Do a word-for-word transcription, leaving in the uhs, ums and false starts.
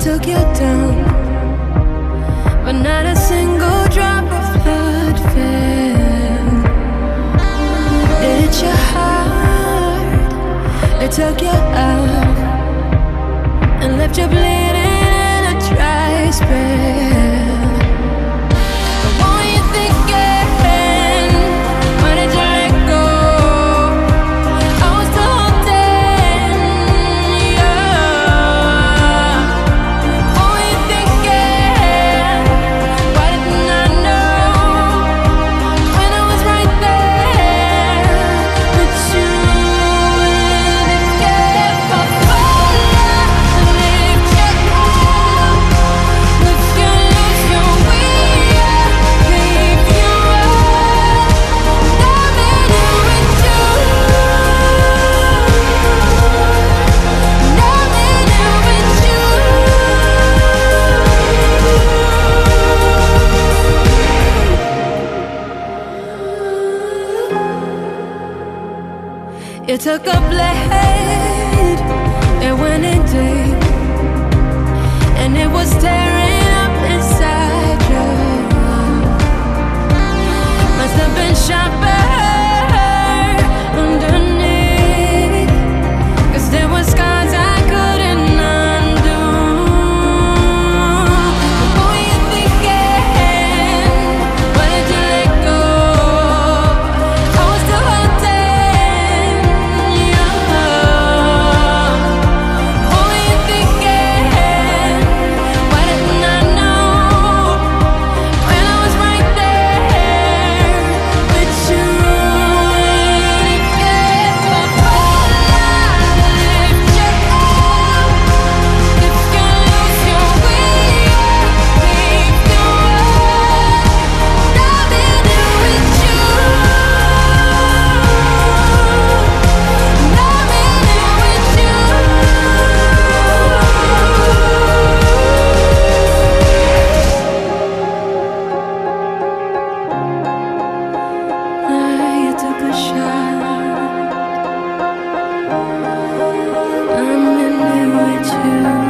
took you down, but not a single drop of blood fell. It hit your heart, it took you out, and left you bleeding in a dry spell. But what were you thinking? Why did you let go? I was still holding you. What were you thinking? Why didn't I know when I was right there with you? If I fall out, lift you up. If you lose your way, leave you up. Loving you with you, loving you with you. You took a blade, it went in deep, and it was tearing up inside you. Must have been sharper underneath, 'cause there were scars I couldn't undo. What were you thinking? Why did you let go? I was still holding you. What were you thinking? Why didn't I know when I was right there with you? If I fall out, lift you up. If you lose your way, leave you up. Loving you with you, loving you with you. Now you took a shot, I'm in there with you.